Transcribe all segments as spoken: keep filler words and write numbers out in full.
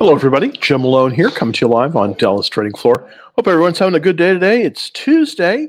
Hello, everybody. Jim Malone here, coming to you live on Dallas Trading Floor. Hope everyone's having a good day today. It's Tuesday,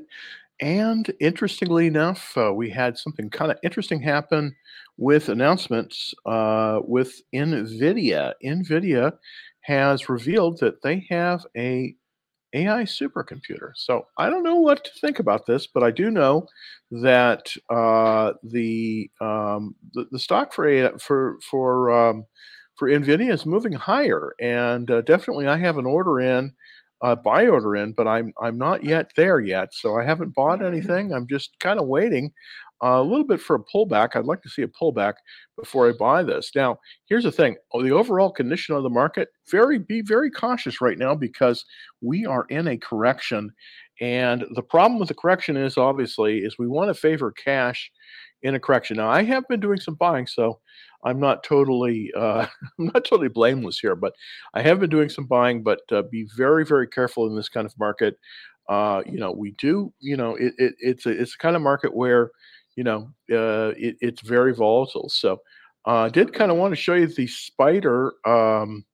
and interestingly enough, uh, we had something kind of interesting happen with announcements uh, with NVIDIA. NVIDIA has revealed that they have a AI supercomputer. So I don't know what to think about this, but I do know that uh, the, um, the the stock for A- for for um, for Nvidia is moving higher, and uh, definitely I have an order in, uh, buy order in, but I'm I'm not yet there yet, so I haven't bought anything. I'm just kind of waiting uh, a little bit for a pullback. I'd like to see a pullback before I buy this. Now, here's the thing: oh, the overall condition of the market, very be very cautious right now because we are in a correction. And the problem with the correction is obviously is we want to favor cash in a correction. Now I have been doing some buying, so I'm not totally uh, I'm not totally blameless here, but I have been doing some buying. But uh, be very very careful in this kind of market. Uh, you know, we do. You know, it, it, it's a it's a kind of market where you know uh, it, it's very volatile. So uh, I did kind of want to show you the spider. Um,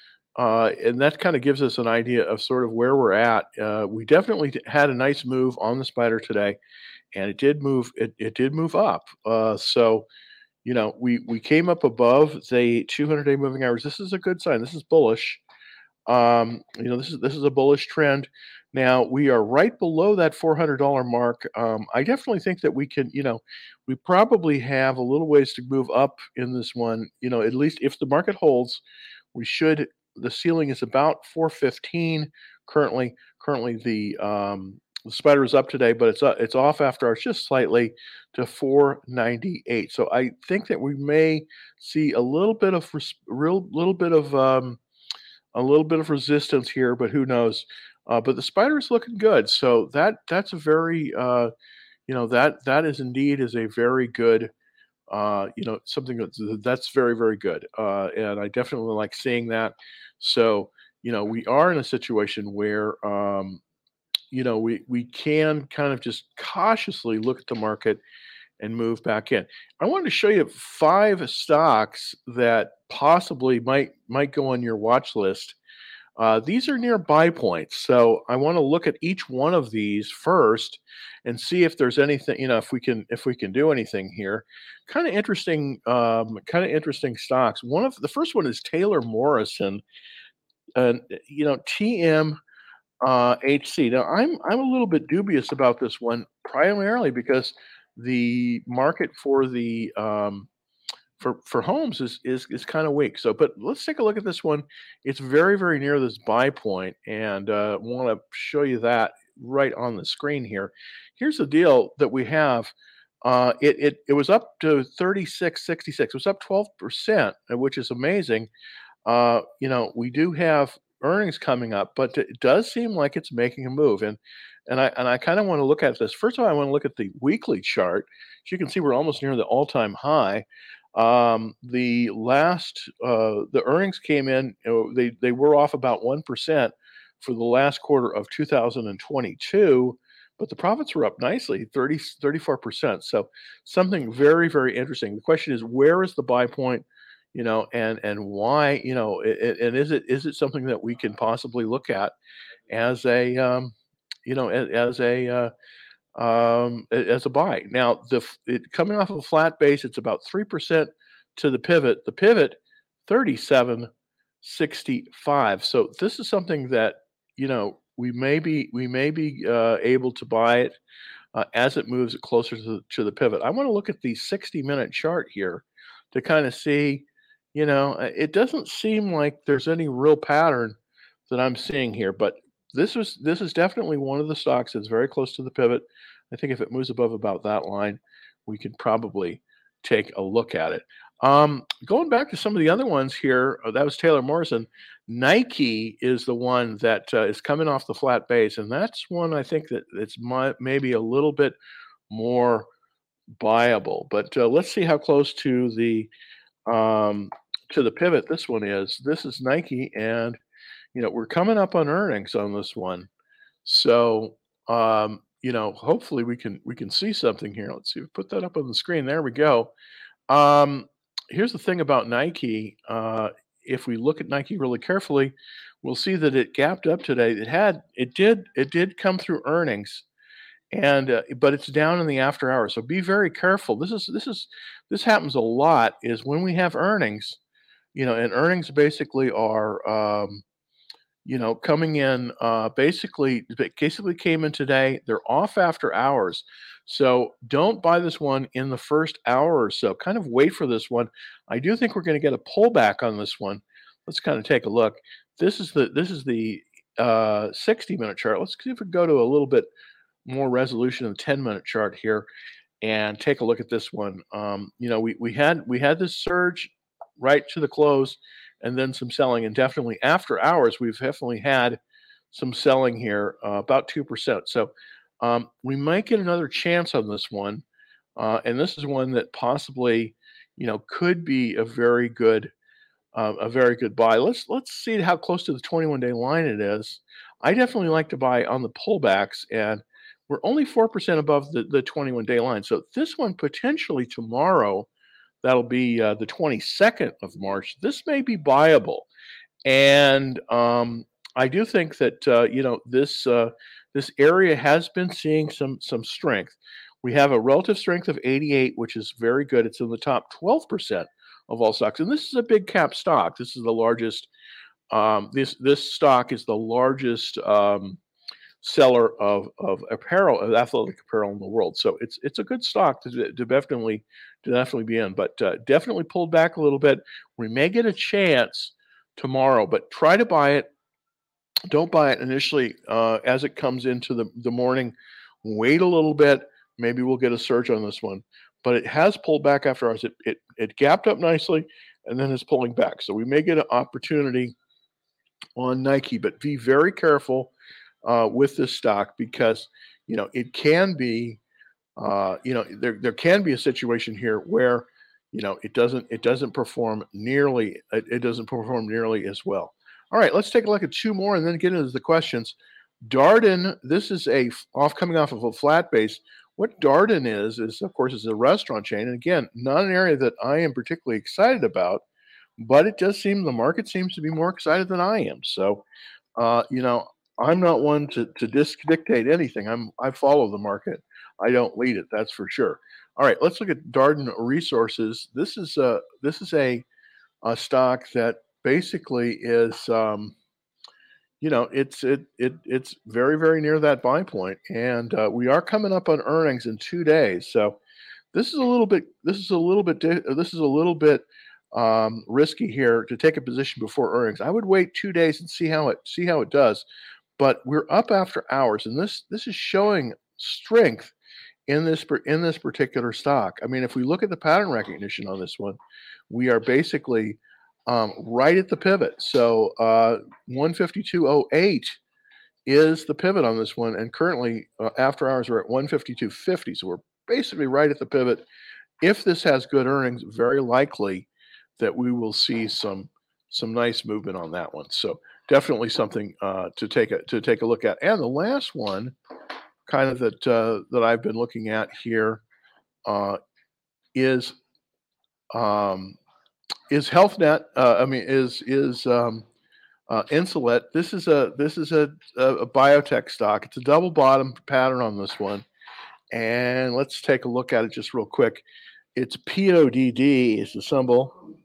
uh, and that kind of gives us an idea of sort of where we're at. Uh, we definitely d- had a nice move on the spider today, and it did move. It, it did move up. Uh, so you know, we we came up above the two hundred day moving average. This is a good sign. This is bullish. Um, you know, this is this is a bullish trend. Now we are right below that four hundred dollar mark. Um, I definitely think that we can. You know, we probably have a little ways to move up in this one. You know, at least if the market holds, we should. The ceiling is about four fifteen currently. Currently, the um, the spider is up today, but it's uh, it's off after ours just slightly to four ninety-eight. So I think that we may see a little bit of res- real little bit of um, a little bit of resistance here, but who knows? Uh, but the spider is looking good, so that that's a very uh, you know that that is indeed is a very good uh, you know something that's that's very very good, uh, and I definitely like seeing that. So you know we are in a situation where um, you know we we can kind of just cautiously look at the market and move back in. I wanted to show you five stocks that possibly might might go on your watch list. Uh, these are near buy points, so I want to look at each one of these first and see if there's anything, you know, if we can if we can do anything here. Kind of interesting, um, kind of interesting stocks. One of the first one is Taylor Morrison, and you know T M uh, H C. Now I'm I'm a little bit dubious about this one, primarily because the market for the um, for for homes is is is kind of weak. So, but let's take a look at this one. It's very very near this buy point, and uh, want to show you that right on the screen here. Here's the deal that we have. Uh, it, it it was up to thirty-six sixty-six. It was up twelve percent, uh, which is amazing. Uh, you know, we do have earnings coming up, but it does seem like it's making a move. And and I and I kind of want to look at this. First of all, I want to look at the weekly chart. As you can see, we're almost near the all-time high. Um, the last uh, the earnings came in, you know, they they were off about one percent for the last quarter of two thousand twenty-two, but the profits were up nicely, thirty thirty-four percent. So something very, very interesting. The question is, where is the buy point? You know, and and why? You know, a- a- and is it is it something that we can possibly look at as a um, you know, as, as a uh, um, a- as a buy. Now, the f- it, coming off of a flat base, it's about three percent to the pivot. The pivot, thirty-seven sixty-five. So this is something that you know we may be we may be uh, able to buy it uh, as it moves closer to the, to the pivot. I want to look at the sixty minute chart here to kind of see. You know, uh, it doesn't seem like there's any real pattern that I'm seeing here, but this was this is definitely one of the stocks that's very close to the pivot. I think if it moves above about that line, we could probably take a look at it. Um, going back to some of the other ones here, uh, that was Taylor Morrison. Nike is the one that uh, is coming off the flat base, and that's one I think that it's my, maybe a little bit more buyable. But uh, let's see how close to the um, to the pivot this one is. This is Nike, and you know we're coming up on earnings on this one. So, um, you know, hopefully we can we can see something here. Let's see. Put that up on the screen. There we go. Um, Here's the thing about Nike. Uh, if we look at Nike really carefully, we'll see that it gapped up today. It had it did it did come through earnings, and uh, but it's down in the after hours. So be very careful. This is this is this happens a lot. Is when we have earnings, you know, and earnings basically are. Um, you know, coming in, uh, basically basically came in today. They're off after hours. So don't buy this one in the first hour or so. Kind of wait for this one. I do think we're going to get a pullback on this one. Let's kind of take a look. This is the this is the uh, sixty minute chart. Let's see if we go to a little bit more resolution of the ten minute chart here and take a look at this one. Um, you know, we we had we had this surge right to the close, and then some selling, and definitely after hours, we've definitely had some selling here, uh, about two percent. So um, we might get another chance on this one, uh, and this is one that possibly, you know, could be a very good uh, a very good buy. Let's let's see how close to the twenty-one day line it is. I definitely like to buy on the pullbacks, and we're only four percent above the, the twenty-one day line. So this one potentially tomorrow, that'll be uh, the twenty-second of March. This may be buyable, and um, I do think that uh, you know this uh, this area has been seeing some some strength. We have a relative strength of eighty-eight, which is very good. It's in the top twelve percent of all stocks, and this is a big cap stock. This is the largest. Um, this this stock is the largest um, seller of of apparel, of athletic apparel in the world. So it's it's a good stock to, to definitely to definitely be in, but uh, definitely pulled back a little bit. We may get a chance tomorrow, but try to buy it. Don't buy it initially uh, as it comes into the the morning. Wait a little bit. Maybe we'll get a surge on this one, but it has pulled back after hours. It it it gapped up nicely, and then it's pulling back. So we may get an opportunity on Nike, but be very careful uh, with this stock because you know it can be uh, you know there there can be a situation here where you know it doesn't it doesn't perform nearly it, it doesn't perform nearly as well. All right, let's take a look at two more and then get into the questions. Darden, this is a f- off coming off of a flat base. What Darden is is of course is a restaurant chain, and again, not an area that I am particularly excited about, but it does seem the market seems to be more excited than I am. So, uh, you know, I'm not one to to dis- dictate anything. I'm I follow the market. I don't lead it. That's for sure. All right, let's look at Darden Resources. This is a this is a, a stock that basically is. Um, you know, it's it it it's very very near that buy point, and uh, we are coming up on earnings in two days. So this is a little bit this is a little bit di- this is a little bit um, risky here to take a position before earnings. I would wait two days and see how it see how it does. But we're up after hours, and this this is showing strength in this par- in this particular stock. I mean, if we look at the pattern recognition on this one, we are basically um, right at the pivot. So uh, one fifty-two oh eight is the pivot on this one, and currently uh, after hours we're at one fifty-two fifty. So we're basically right at the pivot. If this has good earnings, very likely that we will see some some nice movement on that one. So definitely something uh, to take a to take a look at. And the last one, kind of that uh, that I've been looking at here, uh, is um, is HealthNet. Uh, I mean, is is um, uh, Insulet. This is a this is a, a, a biotech stock. It's a double bottom pattern on this one, and let's take a look at it just real quick. It's P O D D is the symbol,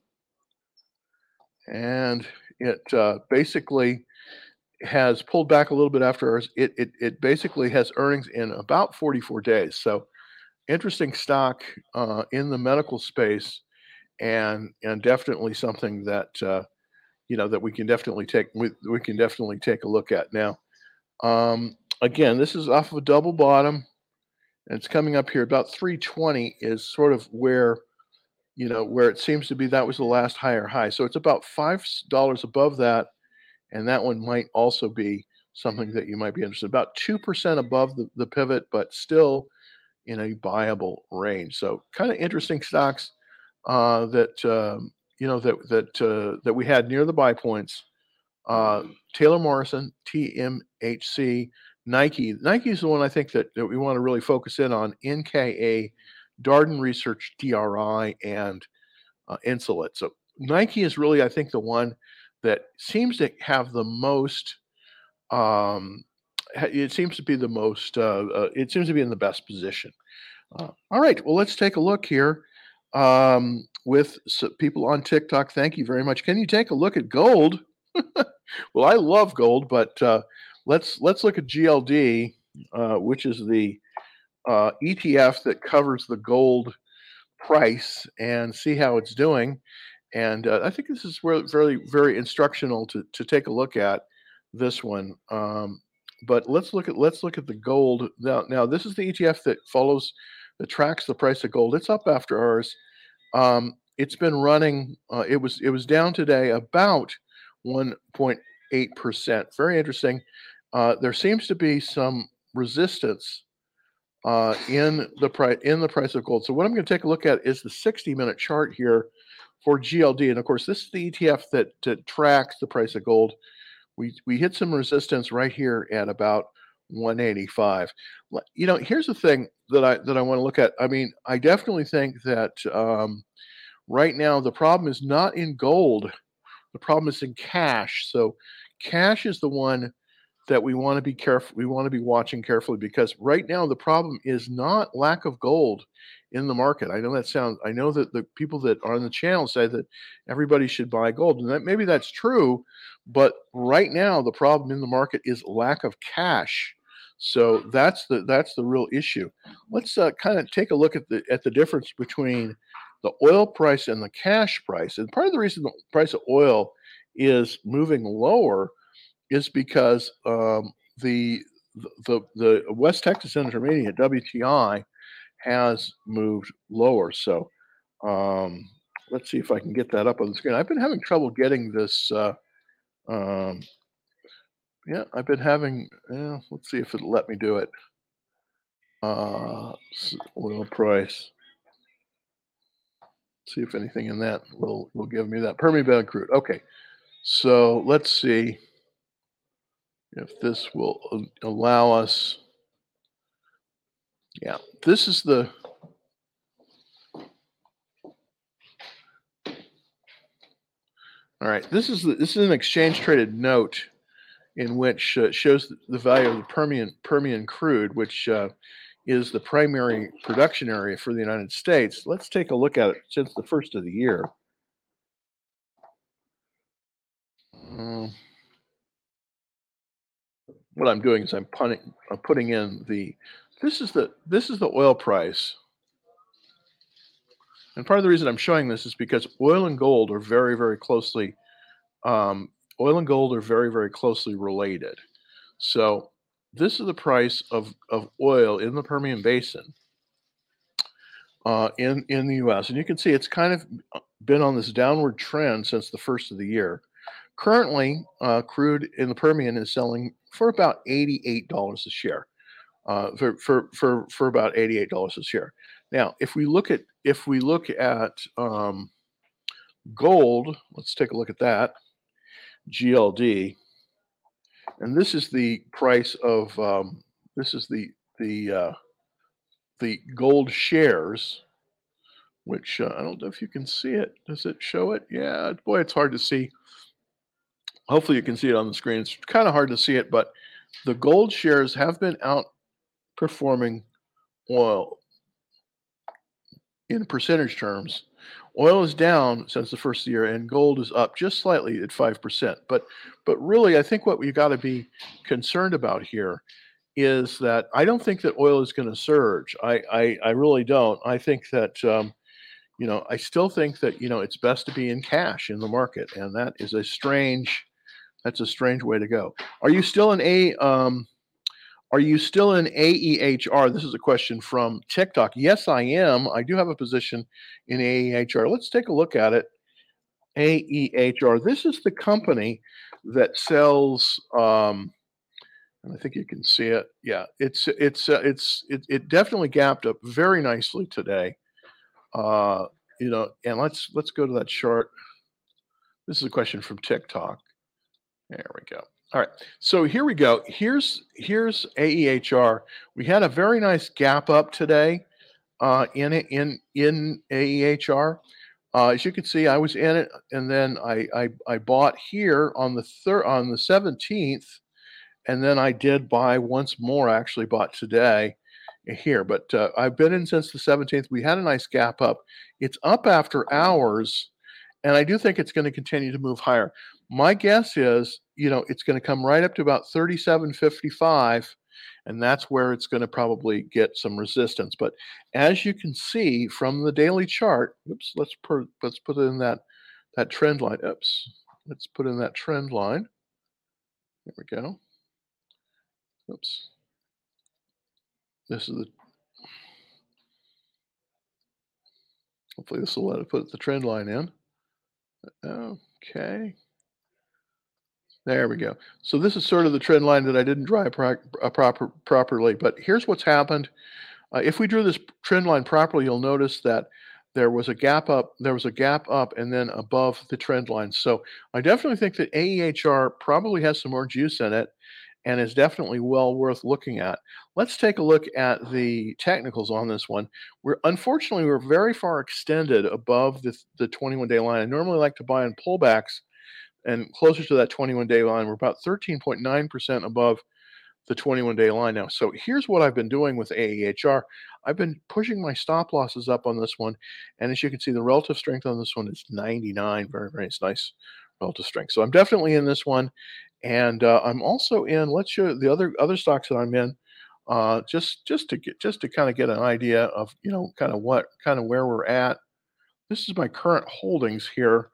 and it uh, basically has pulled back a little bit after ours. It, it it basically has earnings in about forty-four days. So interesting stock uh, in the medical space, and and definitely something that uh, you know that we can definitely take we, we can definitely take a look at now. Um, Again, this is off of a double bottom, and it's coming up here about three twenty is sort of where you know where it seems to be. That was the last higher high, so it's about five dollars above that, and that one might also be something that you might be interested. About two percent above the, the pivot, but still in a buyable range. So kind of interesting stocks uh, that um, you know that that uh, that we had near the buy points. Uh, Taylor Morrison, T M H C, Nike. Nike is the one I think that, that we want to really focus in on. N K A, Darden Research, D R I, and uh, Insulet. So Nike is really, I think, the one that seems to have the most. Um, ha- it seems to be the most. Uh, uh, it seems to be in the best position. Uh, all right. Well, let's take a look here um, with s people on TikTok. Thank you very much. Can you take a look at gold? Well, I love gold, but uh, let's let's look at G L D, uh, which is the uh, E T F that covers the gold price, and see how it's doing. And uh, I think this is where very very instructional to to take a look at this one. Um, but let's look at let's look at the gold now. Now this is the E T F that follows that tracks the price of gold. It's up after ours. Um, it's been running. Uh, it was it was down today about one point eight percent. Very interesting. Uh, there seems to be some resistance uh, in the price in the price of gold. So what I'm going to take a look at is the sixty minute chart here for G L D, and of course this is the E T F that, that tracks the price of gold. We we hit some resistance right here at about one eighty-five. Le- You know, here's the thing that I that I want to look at. I mean, I definitely think that um, right now the problem is not in gold. The problem is in cash. So cash is the one that we want to be careful. We want to be watching carefully because right now the problem is not lack of gold in the market. I know that sounds. I know that the people that are on the channel say that everybody should buy gold, and that maybe that's true. But right now the problem in the market is lack of cash. So that's the that's the real issue. Let's uh, kind of take a look at the at the difference between the oil price and the cash price. And part of the reason the price of oil is moving lower is because um, the the the West Texas Intermediate W T I has moved lower. So um, let's see if I can get that up on the screen. I've been having trouble getting this. Uh, um, yeah, I've been having. Yeah, let's see if it'll let me do it. Uh, s- oil price. See if anything in that will will give me that Permian Basin crude. Okay, so let's see if this will a- allow us. Yeah, this is the. All right, this is the, this is an exchange traded note in which uh, shows the value of the Permian Permian crude, which uh, is the primary production area for the United States. Let's take a look at it since the first of the year. Um, what I'm doing is I'm, punting, I'm putting in the this is the this is the oil price, and part of the reason I'm showing this is because oil and gold are very very closely um, oil and gold are very very closely related. So this is the price of, of oil in the Permian Basin uh, in in the U S. And you can see it's kind of uh, been on this downward trend since the first of the year. Currently, uh, crude in the Permian is selling for about eighty-eight dollars a share. Uh, for, for for for about eighty-eight dollars a share. Now, if we look at if we look at um, gold, let's take a look at that G L D, and this is the price of um, this is the the uh, the gold shares, which uh, I don't know if you can see it. Does it show it? Yeah, boy, it's hard to see. Hopefully, you can see it on the screen. It's kind of hard to see it, but the gold shares have been outperforming oil in percentage terms. Oil is down since the first of the year, and gold is up just slightly at five percent. But, but really, I think what we got to be concerned about here is that I don't think that oil is going to surge. I, I, I really don't. I think that um, you know, I still think that, you know, it's best to be in cash in the market, and that is a strange that's a strange way to go. Are you still in a um are you still in A E H R? This is a question from TikTok. Yes, I am. I do have a position in A E H R. Let's take a look at it. A E H R. This is the company that sells um and I think you can see it. Yeah, it's it's uh, it's it, it definitely gapped up very nicely today. Uh, you know, and let's let's go to that chart. This is a question from TikTok. There we go. All right. So here we go. Here's here's A E H R. We had a very nice gap up today uh, in in in A E H R. Uh, as you can see, I was in it, and then I I, I bought here on the third on the seventeenth, and then I did buy once more. I actually bought today here, but uh, I've been in since the seventeenth. We had a nice gap up. It's up after hours, and I do think it's going to continue to move higher. My guess is, you know, it's going to come right up to about thirty-seven fifty-five, and that's where it's going to probably get some resistance. But as you can see from the daily chart, oops, let's per, let's put in that that trend line. Oops, let's put in that trend line. There we go. Oops. This is the hopefully this will let it put the trend line in. Okay. There we go. So this is sort of the trend line that I didn't draw pro uh, proper properly, but here's what's happened. Uh, if we drew this trend line properly, you'll notice that there was a gap up, there was a gap up and then above the trend line. So I definitely think that A E H R probably has some more juice in it and is definitely well worth looking at. Let's take a look at the technicals on this one. We're unfortunately we're very far extended above the the twenty-one day line. I normally like to buy in pullbacks and closer to that twenty-one day line. We're about thirteen point nine percent above the twenty-one day line now. So here's what I've been doing with A E H R. I've been pushing my stop losses up on this one. And as you can see, the relative strength on this one is ninety-nine. Very, very nice relative strength. So I'm definitely in this one. And uh, I'm also in, let's show the other other stocks that I'm in. Uh, just just to get just to kind of get an idea of, you know, kind of what kind of where we're at. This is my current holdings here.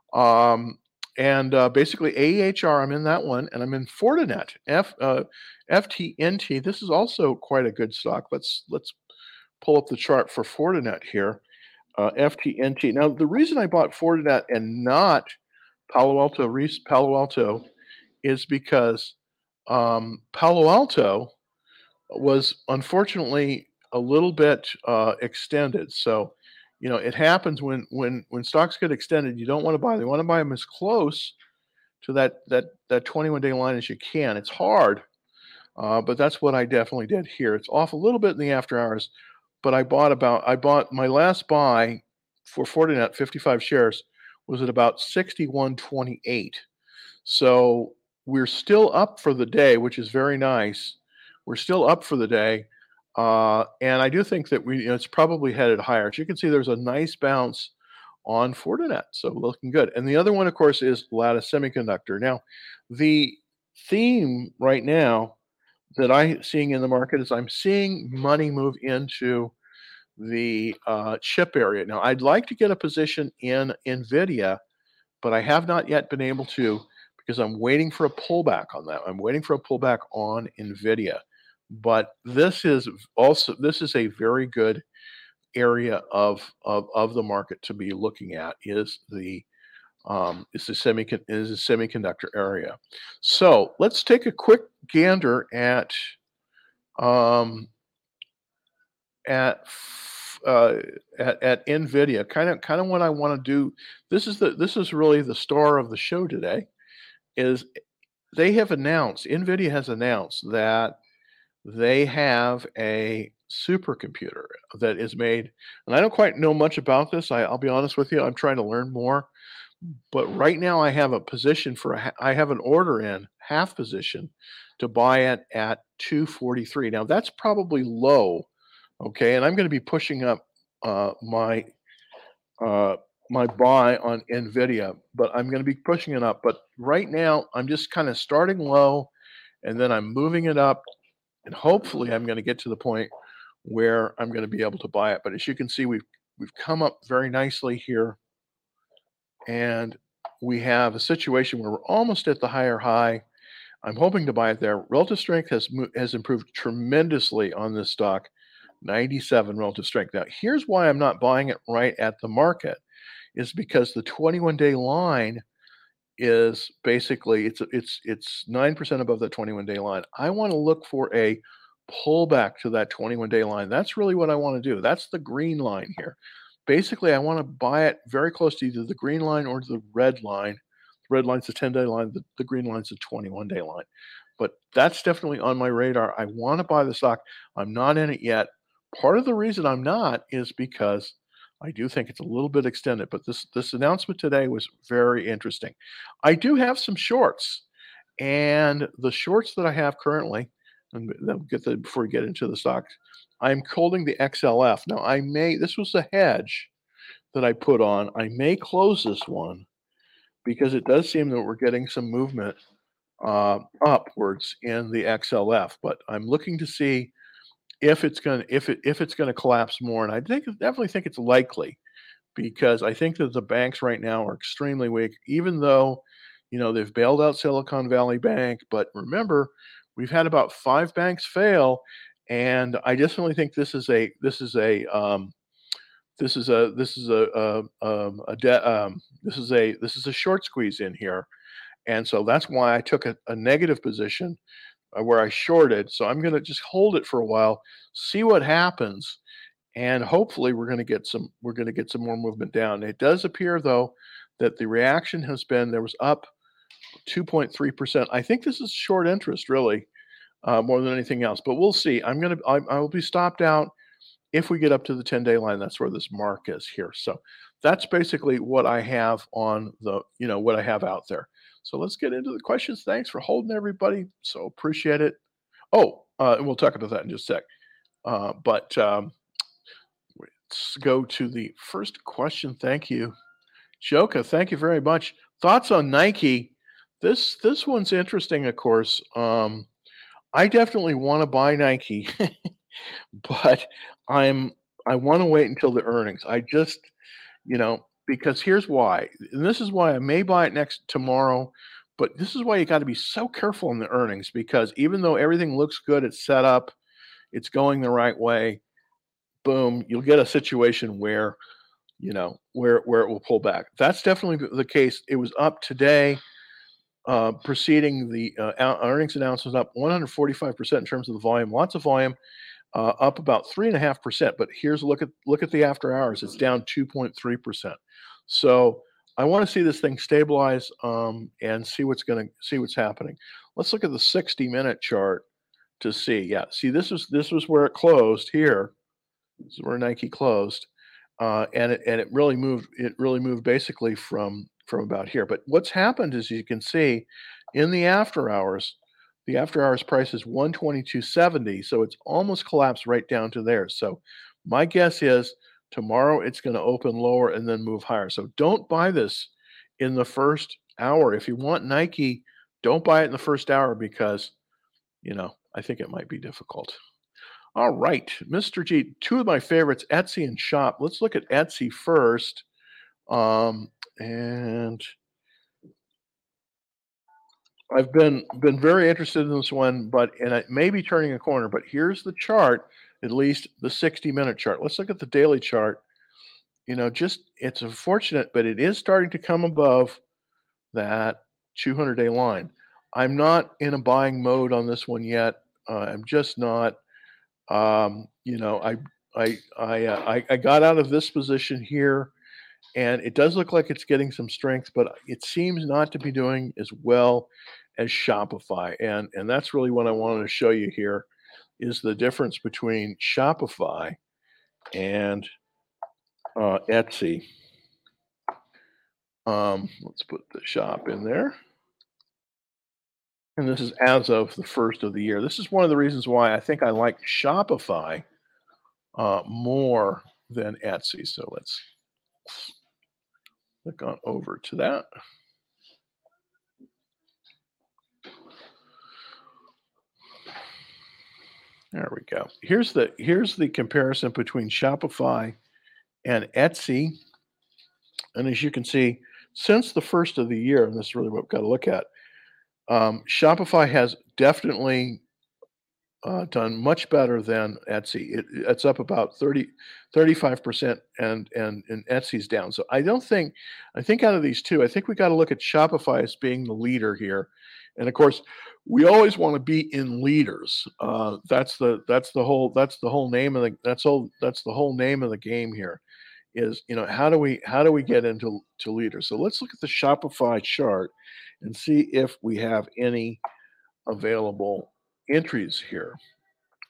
Um, and uh, basically A E H R, I'm in that one, and I'm in Fortinet, F uh, F T N T. This is also quite a good stock. Let's let's pull up the chart for Fortinet here. Uh, F T N T. Now, the reason I bought Fortinet and not Palo Alto Reese Palo Alto is because um, Palo Alto was unfortunately a little bit uh, extended. So, you know, it happens when when when stocks get extended. You don't want to buy. They want to buy them as close to that that that twenty-one day line as you can. It's hard, uh, but that's what I definitely did here. It's off a little bit in the after hours, but I bought about I bought my last buy for Fortinet fifty-five shares was at about sixty-one twenty-eight. So we're still up for the day, which is very nice. We're still up for the day. Uh, and I do think that we, you know, it's probably headed higher. As you can see, there's a nice bounce on Fortinet. So looking good. And the other one, of course, is Lattice Semiconductor. Now, the theme right now that I'm seeing in the market is I'm seeing money move into the uh, chip area. Now, I'd like to get a position in NVIDIA, but I have not yet been able to because I'm waiting for a pullback on that. I'm waiting for a pullback on NVIDIA. But this is also this is a very good area of of, of the market to be looking at is the um, is the semicon is the semiconductor area. So let's take a quick gander at um, at f- uh, at, at NVIDIA. Kind of kind of what I want to do. This is the this is really the star of the show today. Is they have announced NVIDIA has announced that they have a supercomputer that is made, and I don't quite know much about this. I, I'll be honest with you. I'm trying to learn more. But right now, I have a position for a, ha- I have an order in half position to buy it at two forty-three. Now that's probably low, okay, and I'm going to be pushing up uh, my uh, my buy on Nvidia, but I'm going to be pushing it up. But right now, I'm just kind of starting low, and then I'm moving it up, and hopefully, I'm going to get to the point where I'm going to be able to buy it. But as you can see, we've we've come up very nicely here, and we have a situation where we're almost at the higher high. I'm hoping to buy it there. Relative strength has mo- has improved tremendously on this stock, ninety-seven relative strength. Now, here's why I'm not buying it right at the market, is because the twenty-one day line is basically it's it's it's nine percent above the twenty-one day line. I want to look for a pullback to that twenty-one day line. That's really what I want to do. That's the green line here. Basically, I want to buy it very close to either the green line or the red line. The red line's the ten day line, the, the green line's the twenty-one day line. But that's definitely on my radar. I want to buy the stock. I'm not in it yet. Part of the reason I'm not is because I do think it's a little bit extended, but this this announcement today was very interesting. I do have some shorts, and the shorts that I have currently, and then get the before we get into the stocks, I'm holding the X L F. Now I may this was a hedge that I put on. I may close this one because it does seem that we're getting some movement uh, upwards in the X L F, but I'm looking to see if it's gonna if it if it's gonna collapse more, and I think definitely think it's likely because I think that the banks right now are extremely weak, even though, you know, they've bailed out Silicon Valley Bank. But remember, we've had about five banks fail, and I definitely think this is a this is a um, this is a this is a, a, um, a de- um, this is a this is a short squeeze in here, and so that's why I took a, a negative position uh, where I shorted. So I'm going to just hold it for a while, see what happens, and hopefully we're going to get some we're going to get some more movement down. It does appear though that the reaction has been there was up two point three percent. I think this is short interest really uh, more than anything else, but we'll see. I'm going to I, I will be stopped out if we get up to the ten day line. That's where this mark is here. So that's basically what I have on the, you know, what I have out there. So let's get into the questions. Thanks for holding everybody. So appreciate it. Oh, uh, and we'll talk about that in just a sec. Uh, but um, let's go to the first question. Thank you, Joka. Thank you very much. Thoughts on Nike? This this one's interesting, of course. Um, I definitely want to buy Nike, but I'm I want to wait until the earnings. I just, you know, because here's why. And this is why I may buy it next tomorrow, but this is why you got to be so careful in the earnings because even though everything looks good, it's set up, it's going the right way, boom, you'll get a situation where, you know, where where it will pull back. That's definitely the the case. It was up today, uh, preceding the uh, ou- earnings announcement, up one hundred forty-five percent in terms of the volume. Lots of volume, uh, up about three and a half percent. But here's a look at look at the after hours. It's down two point three percent. So I want to see this thing stabilize um, and see what's going to see what's happening. Let's look at the sixty minute chart to see. Yeah, see this was this was where it closed here. This is where Nike closed, uh, and it and it really moved. It really moved basically from from about here. But what's happened is you can see in the after hours, the after hours price is one twenty-two seventy, so it's almost collapsed right down to there. So my guess is tomorrow it's going to open lower and then move higher. So don't buy this in the first hour. If you want Nike, don't buy it in the first hour because you know I think it might be difficult. All right, mister G, two of my favorites, Etsy and Shop. Let's look at Etsy first. Um, and I've been been very interested in this one, but and it may be turning a corner. But here's the chart, at least the sixty minute chart. Let's look at the daily chart. You know, just it's unfortunate, but it is starting to come above that two hundred day line. I'm not in a buying mode on this one yet. Uh, I'm just not. Um, you know, I I I, uh, I I got out of this position here, and it does look like it's getting some strength, but it seems not to be doing as well as Shopify, and and that's really what I wanted to show you here is the difference between Shopify and uh, Etsy. Um, let's put the shop in there. And this is as of the first of the year. This is one of the reasons why I think I like Shopify uh, more than Etsy. So let's click on over to that. There we go. Here's the here's the comparison between Shopify and Etsy. And as you can see, since the first of the year, and this is really what we've got to look at, um, Shopify has definitely uh, done much better than Etsy. It, it's up about thirty, thirty-five percent and, and, and Etsy's down. So I don't think, I think out of these two, I think we got to look at Shopify as being the leader here. And of course, we always want to be in leaders. Uh, that's the, that's the whole, that's the whole name of the, that's all, that's the whole name of the game here is, you know, how do we, how do we get into to leaders? So let's look at the Shopify chart and see if we have any available entries here.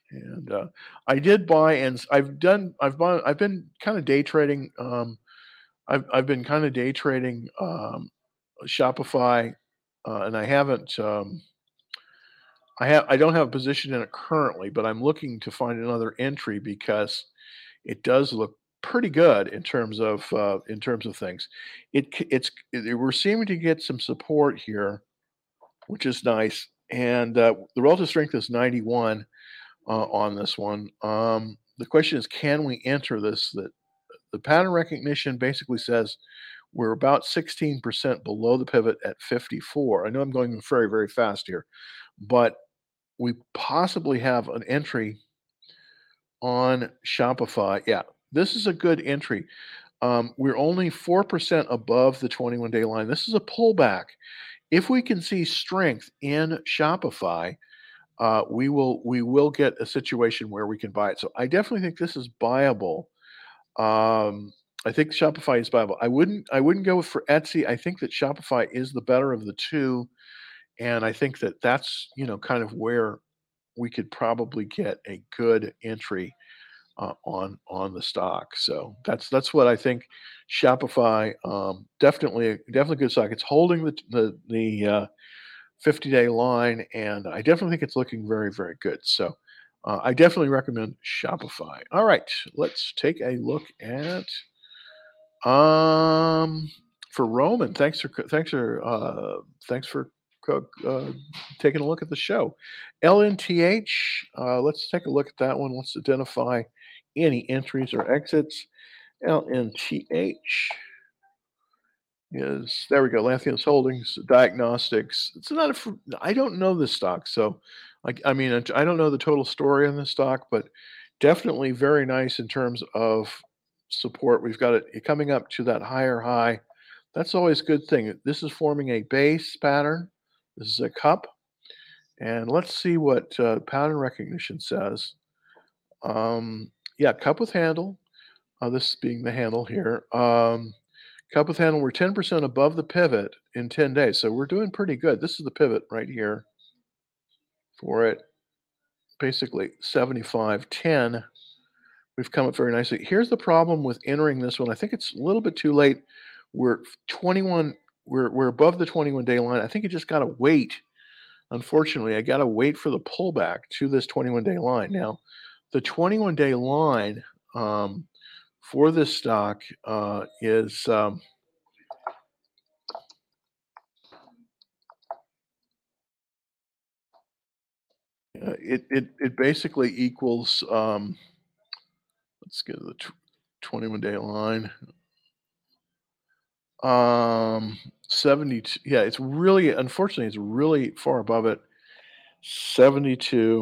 And uh, I did buy, and s- I've done, I've bought, I've been kind of day trading. Um, I've I've been kind of day trading um, Shopify, uh, and I haven't. Um, I have I don't have a position in it currently, but I'm looking to find another entry because it does look pretty good in terms of uh, in terms of things. It c- it's it, we're seeming to get some support here, which is nice, and uh, the relative strength is ninety-one uh, on this one. Um, the question is, can we enter this? That the pattern recognition basically says we're about sixteen percent below the pivot at fifty-four. I know I'm going very very fast here, but we possibly have an entry on Shopify. Yeah, this is a good entry. Um, we're only four percent above the twenty-one day line. This is a pullback. If we can see strength in Shopify, uh, we will we will get a situation where we can buy it. So I definitely think this is buyable. Um, I think Shopify is viable. I wouldn't I wouldn't go for Etsy. I think that Shopify is the better of the two, and I think that that's, you know, kind of where we could probably get a good entry uh, on on the stock. So that's that's what I think. Shopify, um, definitely definitely good stock. It's holding the the the uh, fifty day line, and I definitely think it's looking very very good. So uh, I definitely recommend Shopify. All right, let's take a look at um for Roman. Thanks for thanks for uh, thanks for co- uh, taking a look at the show. L N T H. Uh, let's take a look at that one. Let's identify any entries or exits. L N T H is there we go. Lantheus Holdings Diagnostics. It's not a. fr- I don't know this stock, so like I mean I don't know the total story on this stock, but definitely very nice in terms of support. We've got it coming up to that higher high. That's always a good thing. This is forming a base pattern. This is a cup, and let's see what uh, pattern recognition says. Um, yeah, cup with handle. Uh, this being the handle here. Um, cup with handle, we're ten percent above the pivot in ten days. So we're doing pretty good. This is the pivot right here for it. Basically seventy-five ten. We've come up very nicely. Here's the problem with entering this one. I think it's a little bit too late. We're twenty-one, we're, we're above the twenty-one day line. I think you just got to wait. Unfortunately, I got to wait for the pullback to this twenty-one day line. Now, the twenty-one day line um, for this stock uh, is um, uh, it, it it basically equals um, let's get to the tw- twenty-one day line. Um, seventy. Yeah, it's really unfortunately it's really far above it. seventy-two.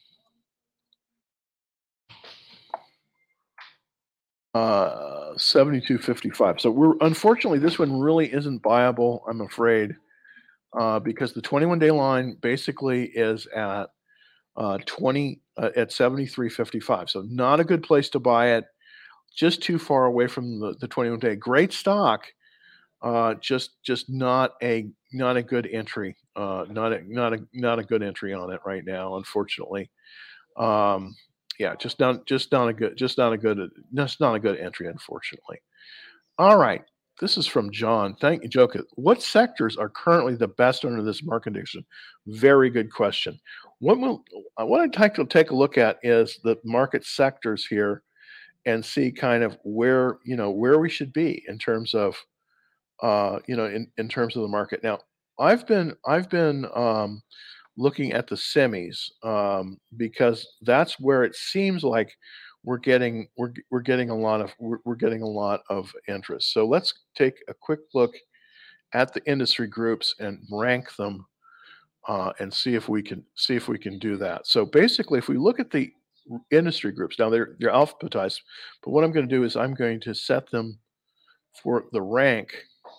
Uh, seventy-two fifty-five. So we're unfortunately this one really isn't viable. I'm afraid. Uh, because the twenty-one day line basically is at uh, twenty uh, at seventy-three fifty-five. So not a good place to buy it. Just too far away from the, the twenty-one day. Great stock, uh, just just not a not a good entry. Uh, not a not a not a good entry on it right now, unfortunately. Um, yeah, just not just not a good just not a good just not a good entry, unfortunately. All right. This is from John. Thank you, Joka. What sectors are currently the best under this market condition? Very good question. What we'll, uh, what I'd like to take a look at is the market sectors here and see kind of where you know where we should be in terms of uh, you know in, in terms of the market. Now, I've been I've been um, looking at the semis um, because that's where it seems like we're getting we're we're getting a lot of we're, we're getting a lot of interest. So let's take a quick look at the industry groups and rank them uh, and see if we can see if we can do that. So basically, if we look at the industry groups now, they're they're alphabetized, but what I'm going to do is I'm going to set them for the rank.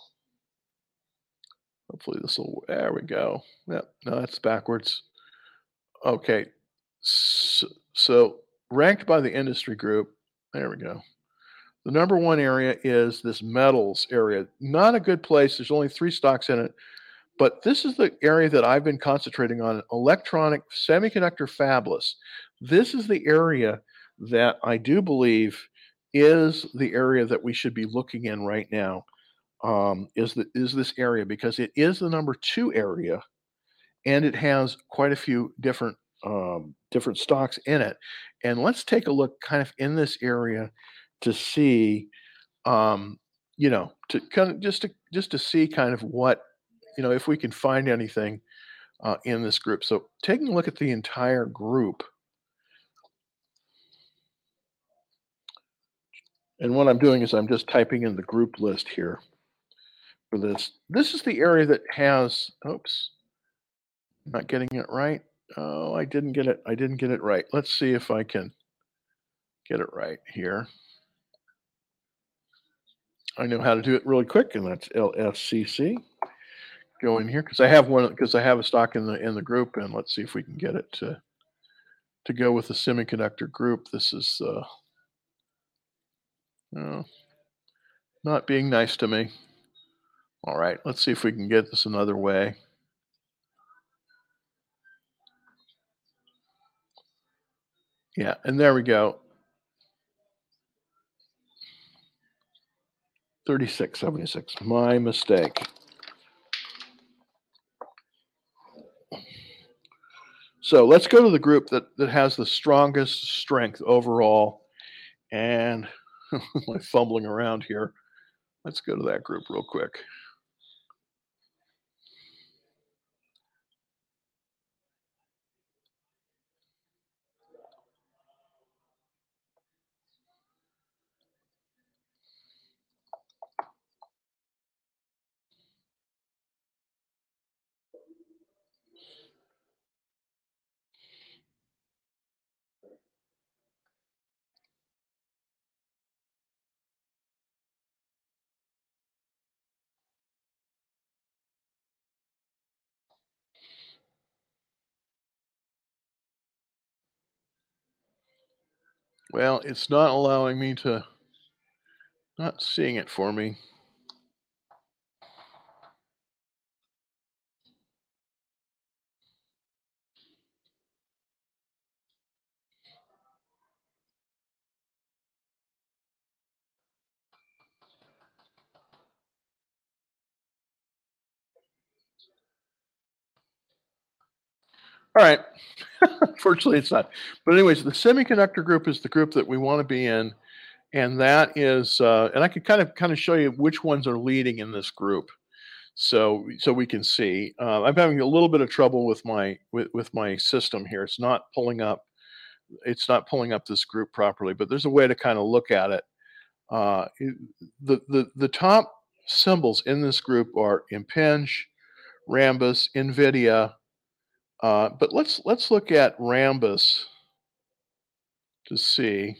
Hopefully, this will. There we go. Yep. No, that's backwards. Okay. So, so ranked by the industry group, there we go. The number one area is this metals area. Not a good place. There's only three stocks in it, But this is the area that I've been concentrating on, electronic semiconductor fabless. This is the area that I do believe is the area that we should be looking in right now, um, is the is this area because it is the number two area, and it has quite a few different, um, different stocks in it. And let's take a look kind of in this area to see, um, you know, to kind of just to just to see kind of what, you know, if we can find anything uh, in this group. So taking a look at the entire group, and what I'm doing is I'm just typing in the group list here for this. This is the area that has, oops, not getting it right. Oh, I didn't get it. I didn't get it right. Let's see if I can get it right here. I know how to do it really quick, and that's L S C C. Go in here because I have one because I have a stock in the in the group, and let's see if we can get it to to go with the semiconductor group. This is uh, oh, not being nice to me. All right, let's see if we can get this another way. Yeah, and there we go. thirty-six seventy-six. My mistake. So let's go to the group that, that has the strongest strength overall. And my fumbling around here. Let's go to that group real quick. Well, it's not allowing me to, not seeing it for me. All right. Unfortunately, it's not. But anyways, the semiconductor group is the group that we want to be in, and that is, uh, and I could kind of kind of show you which ones are leading in this group, so so we can see. Uh, I'm having a little bit of trouble with my with with my system here. It's not pulling up. It's not pulling up this group properly. But there's a way to kind of look at it. Uh, it- the the the top symbols in this group are Impinj, Rambus, Nvidia. Uh, but let's let's look at Rambus to see.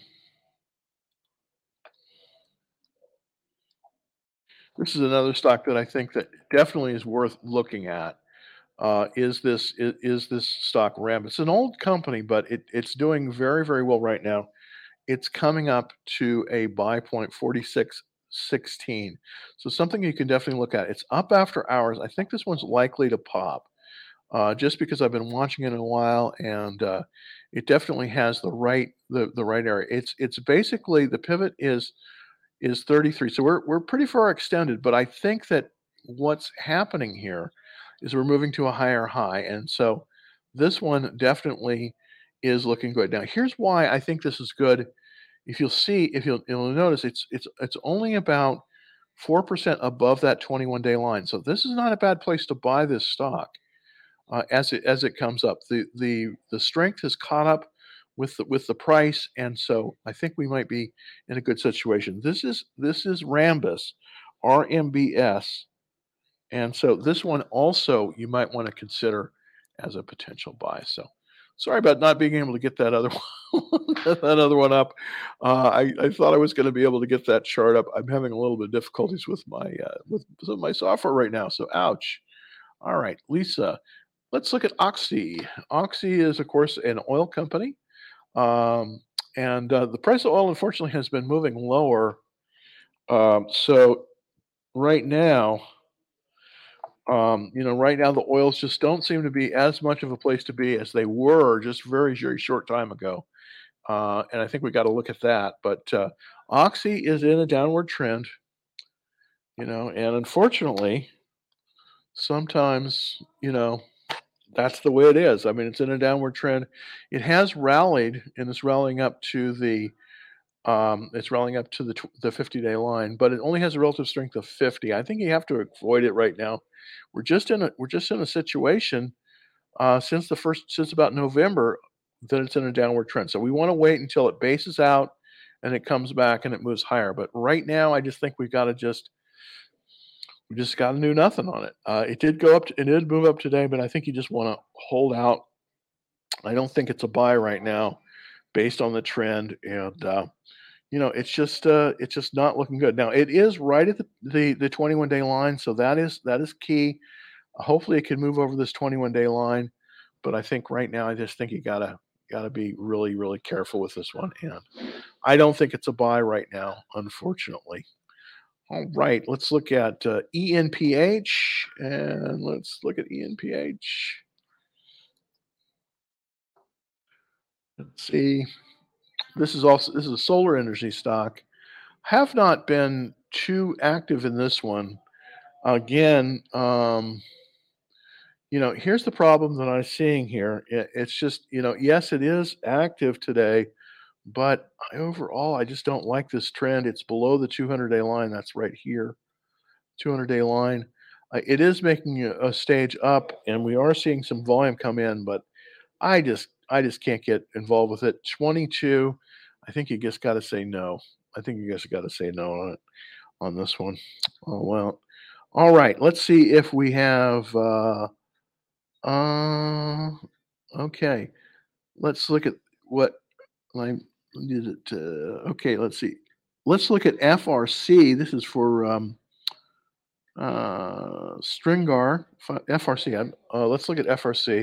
This is another stock that I think that definitely is worth looking at. Uh, is this is, is this stock Rambus? It's an old company, but it, it's doing very very well right now. It's coming up to a buy point forty-six sixteen. So something you can definitely look at. It's up after hours. I think this one's likely to pop. Uh, just because I've been watching it in a while, and uh, it definitely has the right the the right area. It's it's basically the pivot is is thirty-three. So we're we're pretty far extended, but I think that what's happening here is we're moving to a higher high, and so this one definitely is looking good. Now, here's why I think this is good. If you'll see, if you'll you'll notice, it's it's it's only about four percent above that twenty-one day line. So this is not a bad place to buy this stock uh, as it as it comes up. The the the strength has caught up with the, with the price, and so I think we might be in a good situation. This is this is Rambus, R M B S, and so this one also you might want to consider as a potential buy. So sorry about not being able to get that other one, that other one up. Uh, I, I thought I was going to be able to get that chart up. I'm having a little bit of difficulties with my uh, with some of my software right now. So ouch. All right, Lisa. Let's look at Oxy. Oxy is, of course, an oil company. Um, and uh, the price of oil, unfortunately, has been moving lower. Um, so right now, Um, you know, right now the oils just don't seem to be as much of a place to be as they were just very, very short time ago. Uh, and I think we got to look at that. But uh, Oxy is in a downward trend, you know, and unfortunately, sometimes, you know, that's the way it is. I mean, it's in a downward trend. It has rallied and it's rallying up to the um, it's rallying up to the tw- the fifty-day line, but it only has a relative strength of fifty. I think you have to avoid it right now. We're just in a we're just in a situation uh, since the first since about November that it's in a downward trend. So we want to wait until it bases out and it comes back and it moves higher. But right now, I just think we've got to just we just got to do nothing on it. Uh, it did go up. To, it did move up today, but I think you just want to hold out. I don't think it's a buy right now, based on the trend, and uh, you know it's just uh, it's just not looking good. Now it is right at the the, the twenty-one day line, so that is that is key. Hopefully, it can move over this twenty-one day line, but I think right now I just think you gotta gotta be really really careful with this one, and I don't think it's a buy right now, unfortunately. All right, let's look at uh, E N P H, and let's look at E N P H. Let's see. This is also this is a solar energy stock. Have not been too active in this one. Again, um, you know, here's the problem that I'm seeing here. I- It's just, you know, yes, it is active today, but I, overall, I just don't like this trend. It's below the two hundred day line. That's right here, two hundred day line. Uh, it is making a, a stage up, and we are seeing some volume come in, but I just, I just can't get involved with it. twenty-two. I think you just got to say no. I think you guys got to say no on it on this one. Oh well. All right. Let's see if we have. Uh, uh, okay. Let's look at what I did it. Uh, okay. Let's see. Let's look at F R C. This is for um, uh, Stringar fi- F R C. I'm- Uh, let's look at F R C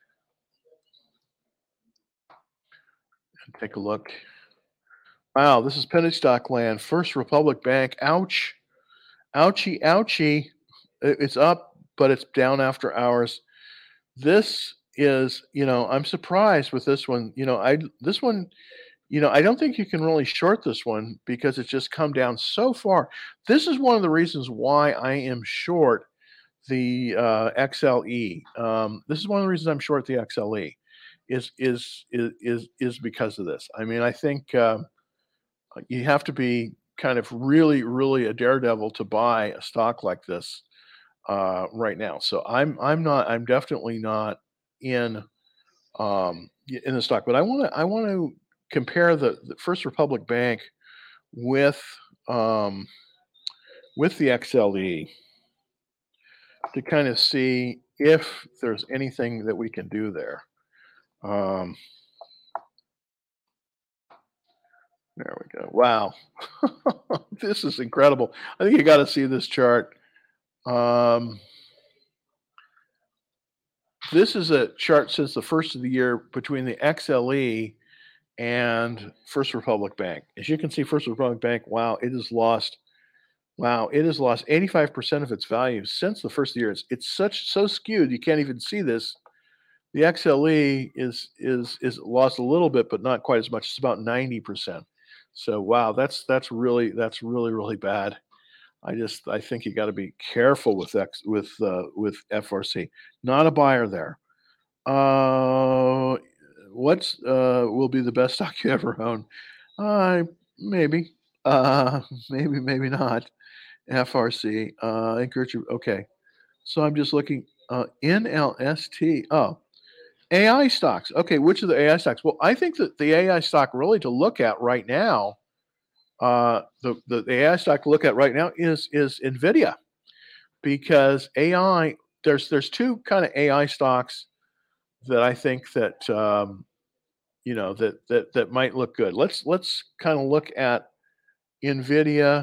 and take a look. Wow, this is penny stock land. First Republic Bank. Ouch. Ouchie, ouchie. I- It's up, but it's down after hours. This is, you know, I'm surprised with this one. You know, I this one, you know, I don't think you can really short this one because it's just come down so far. This is one of the reasons why I am short the uh, X L E. Um, this is one of the reasons I'm short the X L E. Is is is is is because of this. I mean, I think uh, you have to be kind of really, really a daredevil to buy a stock like this uh, right now. So I'm I'm not I'm definitely not in um, y- in the stock, but I want to I want to compare the, the First Republic Bank with um, with the X L E to kind of see if there's anything that we can do there. Um, there we go. Wow, this is incredible. I think you got to see this chart. Um, this is a chart since the first of the year between the X L E and First Republic Bank. As you can see, First Republic Bank, wow, it has lost, wow, it has lost eighty-five percent of its value since the first of the year. It's, it's such so skewed, you can't even see this. The X L E is is is lost a little bit, but not quite as much. It's about ninety percent. So wow, that's that's really that's really really bad. I just I think you got to be careful with X with uh, with F R C. Not a buyer there. Uh, what's uh will be the best stock you ever own? Uh, maybe. Uh, maybe, maybe not. F R C. Uh, encourage you. Okay. So I'm just looking. Uh, N L S T. Oh, A I stocks. Okay, which of the A I stocks? Well, I think that the A I stock really to look at right now, uh, the, the the A I stock to look at right now is is Nvidia because A I. There's there's two kind of A I stocks that I think that um, you know that that that might look good. Let's let's kind of look at Nvidia,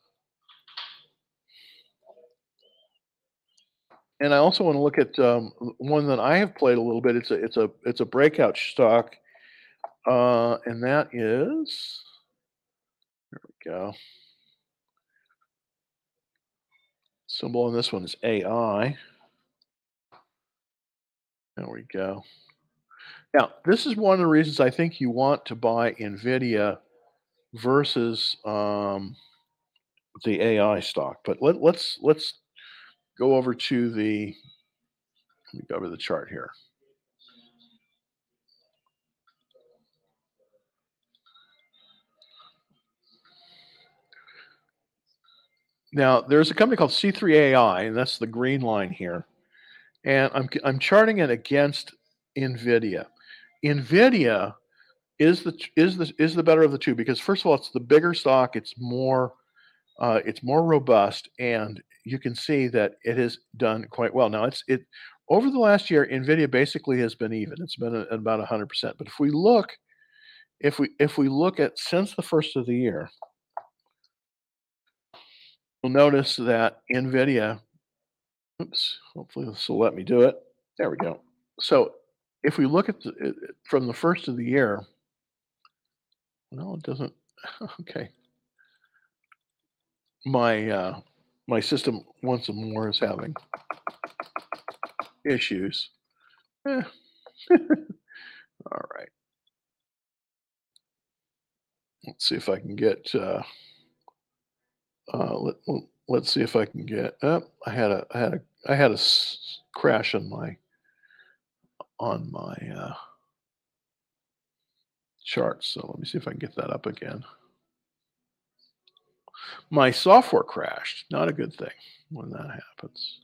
and I also want to look at um, one that I have played a little bit. It's a it's a it's a breakout stock, uh, and that is go. Symbol on this one is A I. There we go. Now, this is one of the reasons I think you want to buy NVIDIA versus um, the A I stock. But let, let's let's go over to the let me go over the chart here. Now, there's a company called C three A I, and that's the green line here. And I'm I'm charting it against NVIDIA. NVIDIA is the is the is the better of the two because first of all, it's the bigger stock. It's more uh, it's more robust, and you can see that it has done quite well. Now, it's it over the last year, NVIDIA basically has been even. It's been at about one hundred percent. But if we look if we if we look at since the first of the year, you'll notice that NVIDIA. Oops. Hopefully, this will let me do it. There we go. So, if we look at the, it, it- from the first of the year, no, it doesn't. Okay, my uh, my system once more is having issues. Eh, all right. Let's see if I can get. Uh, uh, let, let- let's see if I can get. Oh, I had a I had a I had a s- crash on my on my uh, charts. So let me see if I can get that up again. My software crashed. Not a good thing when that happens.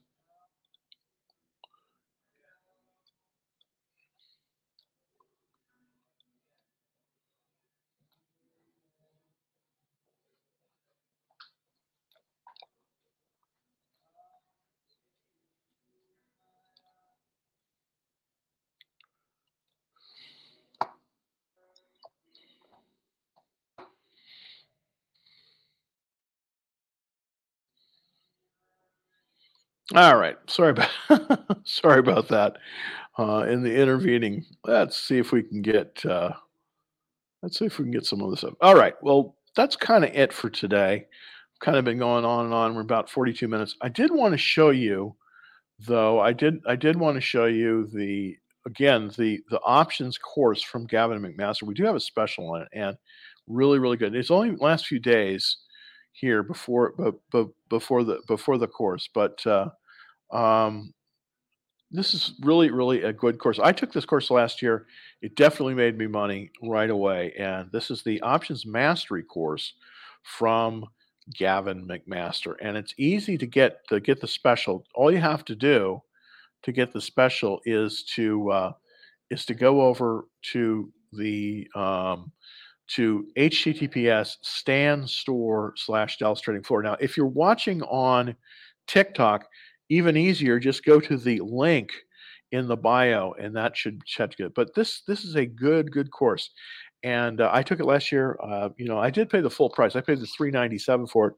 All right. Sorry about sorry about that. Uh, in the intervening, let's see if we can get uh, let's see if we can get some of this up. All right. Well, that's kind of it for today. Kind of been going on and on. We're about forty-two minutes. I did want to show you though. I did I did want to show you the again the the options course from Gavin McMaster. We do have a special on it and really really good. It's only last few days here before but, but before the before the course, but uh, um, this is really, really a good course. I took this course last year. It definitely made me money right away. And this is the Options Mastery course from Gavin McMaster. And it's easy to get to get the special. All you have to do to get the special is to uh, is to go over to the um, to https stan store slash Dallas Trading Floor. Now, if you're watching on TikTok, even easier, just go to the link in the bio, and that should check good. But this this is a good good course, and uh, I took it last year. Uh, you know, I did pay the full price. I paid the three ninety seven for it.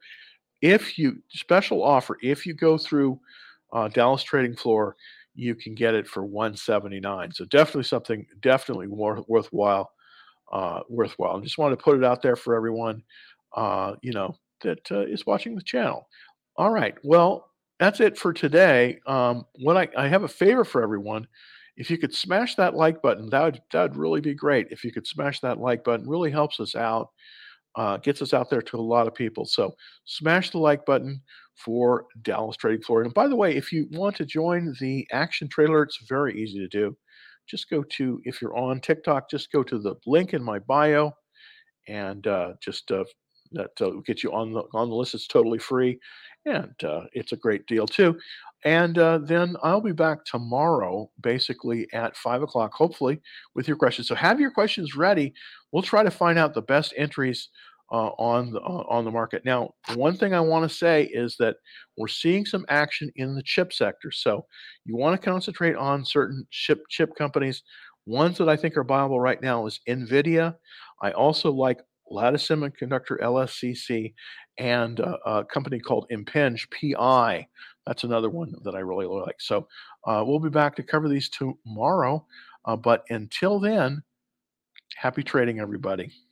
If you special offer, if you go through uh, Dallas Trading Floor, you can get it for one seventy nine. So definitely something definitely more worthwhile uh, worthwhile. I just want to put it out there for everyone, uh, you know, that uh, is watching the channel. All right. Well, that's it for today. Um, what I, I have a favor for everyone. If you could smash that like button, that would that would really be great. If you could smash that like button, really helps us out, uh, gets us out there to a lot of people. So smash the like button for Dallas Trading Floor. And by the way, if you want to join the Action Trailer, it's very easy to do. Just go to, if you're on TikTok, just go to the link in my bio and uh, just uh, that uh, will get you on the on the list. It's totally free, and uh, it's a great deal too. And uh, then I'll be back tomorrow, basically at five o'clock, hopefully, with your questions. So have your questions ready. We'll try to find out the best entries uh, on the uh, on the market. Now, one thing I want to say is that we're seeing some action in the chip sector. So you want to concentrate on certain chip chip companies. Ones that I think are viable right now is Nvidia. I also like Lattice Semiconductor L S C C and uh, a company called Impinj P I. That's another one that I really like. So uh, we'll be back to cover these tomorrow. Uh, but until then, happy trading, everybody.